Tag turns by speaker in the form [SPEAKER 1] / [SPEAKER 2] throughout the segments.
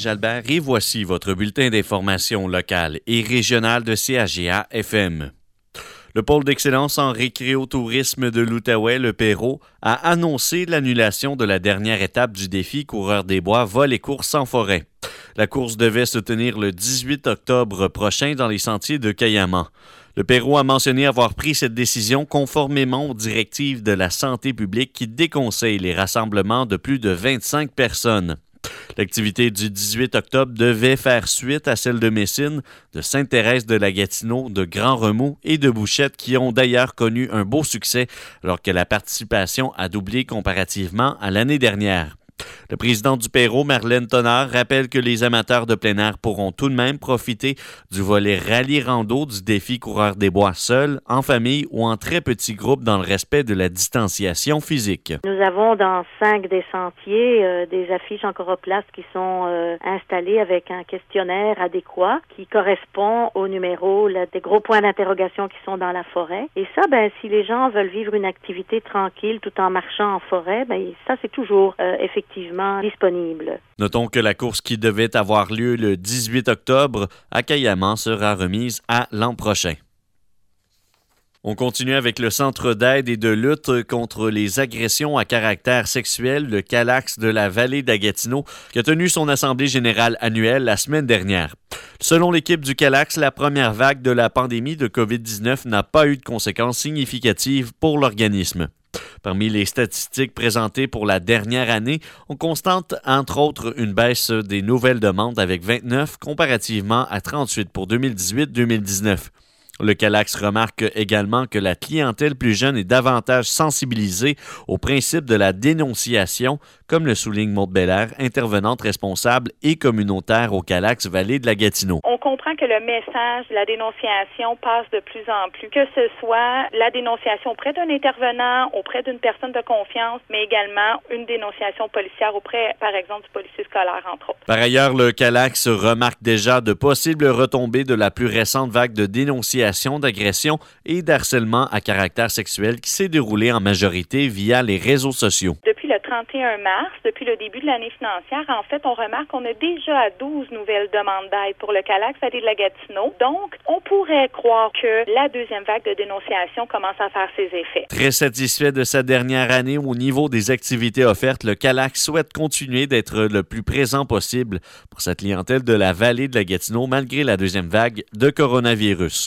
[SPEAKER 1] Jalbert et voici votre bulletin d'information locale et régionale de CHGA-FM. Le pôle d'excellence en récréotourisme de l'Outaouais, le Perrot, a annoncé l'annulation de la dernière étape du défi Coureurs des Bois vol et course en forêt. La course devait se tenir le 18 octobre prochain dans les sentiers de Cayamant. Le Perrot a mentionné avoir pris cette décision conformément aux directives de la santé publique qui déconseillent les rassemblements de plus de 25 personnes. L'activité du 18 octobre devait faire suite à celle de Messine, de Sainte-Thérèse de la Gatineau, de Grand-Remous et de Bouchette qui ont d'ailleurs connu un beau succès alors que la participation a doublé comparativement à l'année dernière. Le président du Perrot, Marlène Tonard, rappelle que les amateurs de plein air pourront tout de même profiter du volet rallye-rando du défi Coureurs des Bois seuls, en famille ou en très petits groupes dans le respect de la distanciation physique.
[SPEAKER 2] Nous avons dans 5 des sentiers des affiches en coroplaste qui sont installées avec un questionnaire adéquat qui correspond au numéro des gros points d'interrogation qui sont dans la forêt. Et ça, si les gens veulent vivre une activité tranquille tout en marchant en forêt, ça c'est toujours effectivement disponible.
[SPEAKER 1] Notons que la course qui devait avoir lieu le 18 octobre à Cayamant sera remise à l'an prochain. On continue avec le Centre d'aide et de lutte contre les agressions à caractère sexuel, le CALAX de la vallée de la Gatineau, qui a tenu son assemblée générale annuelle la semaine dernière. Selon l'équipe du CALAX, la première vague de la pandémie de COVID-19 n'a pas eu de conséquences significatives pour l'organisme. Parmi les statistiques présentées pour la dernière année, on constate entre autres une baisse des nouvelles demandes avec 29 comparativement à 38 pour 2018-2019. Le CALAX remarque également que la clientèle plus jeune est davantage sensibilisée au principe de la dénonciation, comme le souligne Maude Belair, intervenante responsable et communautaire au CALAX Vallée de la Gatineau.
[SPEAKER 3] On comprend que le message de la dénonciation passe de plus en plus, que ce soit la dénonciation auprès d'un intervenant, auprès d'une personne de confiance, mais également une dénonciation policière auprès, par exemple, du policier scolaire, entre autres.
[SPEAKER 1] Par ailleurs, le CALAX remarque déjà de possibles retombées de la plus récente vague de dénonciation d'agression et d'harcèlement à caractère sexuel qui s'est déroulée en majorité via les réseaux sociaux.
[SPEAKER 3] Depuis le 31 mars, depuis le début de l'année financière, en fait, on remarque qu'on a déjà 12 nouvelles demandes d'aide pour le CALAX Vallée de la Gatineau. Donc, on pourrait croire que la deuxième vague de dénonciation commence à faire ses effets.
[SPEAKER 1] Très satisfait de sa dernière année au niveau des activités offertes, le CALAX souhaite continuer d'être le plus présent possible pour sa clientèle de la Vallée de la Gatineau malgré la deuxième vague de coronavirus.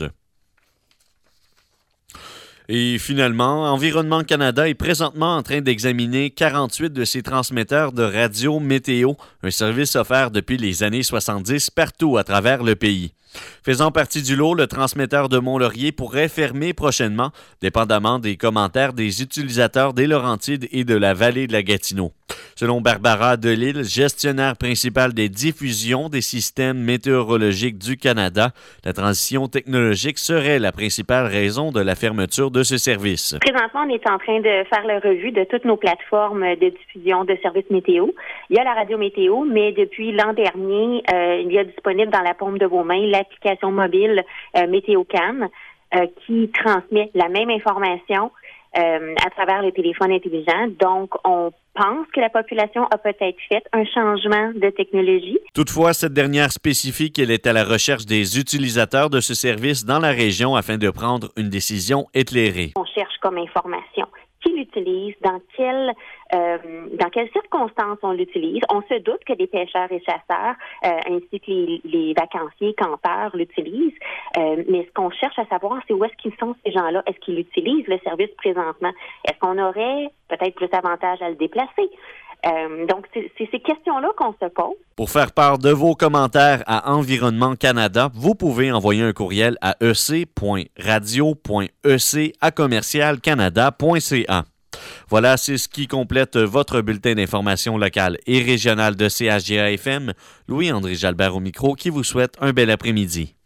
[SPEAKER 1] Et finalement, Environnement Canada est présentement en train d'examiner 48 de ses transmetteurs de radio météo, un service offert depuis les années 70 partout à travers le pays. Faisant partie du lot, le transmetteur de Mont-Laurier pourrait fermer prochainement, dépendamment des commentaires des utilisateurs des Laurentides et de la Vallée de la Gatineau. Selon Barbara Delille, gestionnaire principale des diffusions des systèmes météorologiques du Canada, la transition technologique serait la principale raison de la fermeture de ce service.
[SPEAKER 4] Présentement, on est en train de faire la revue de toutes nos plateformes de diffusion de services météo. Il y a la radio météo, mais depuis l'an dernier, il y a disponible dans la paume de vos mains l'application mobile MétéoCam qui transmet la même information à travers le téléphone intelligent. Donc, on pense que la population a peut-être fait un changement de technologie.
[SPEAKER 1] Toutefois, cette dernière spécifie qu'elle est à la recherche des utilisateurs de ce service dans la région afin de prendre une décision éclairée.
[SPEAKER 4] On cherche comme information qui l'utilise, dans quelles circonstances on l'utilise. On se doute que des pêcheurs et chasseurs, ainsi que les vacanciers, campeurs l'utilisent. Mais ce qu'on cherche à savoir, c'est où est-ce qu'ils sont ces gens-là? Est-ce qu'ils utilisent le service présentement? Est-ce qu'on aurait peut-être plus avantage à le déplacer? Donc, c'est ces questions-là qu'on se pose.
[SPEAKER 1] Pour faire part de vos commentaires à Environnement Canada, vous pouvez envoyer un courriel à ec.radio.ec@commercialcanada.ca. Voilà, c'est ce qui complète votre bulletin d'information locale et régionale de CHGA-FM. Louis-André Jalbert au micro qui vous souhaite un bel après-midi.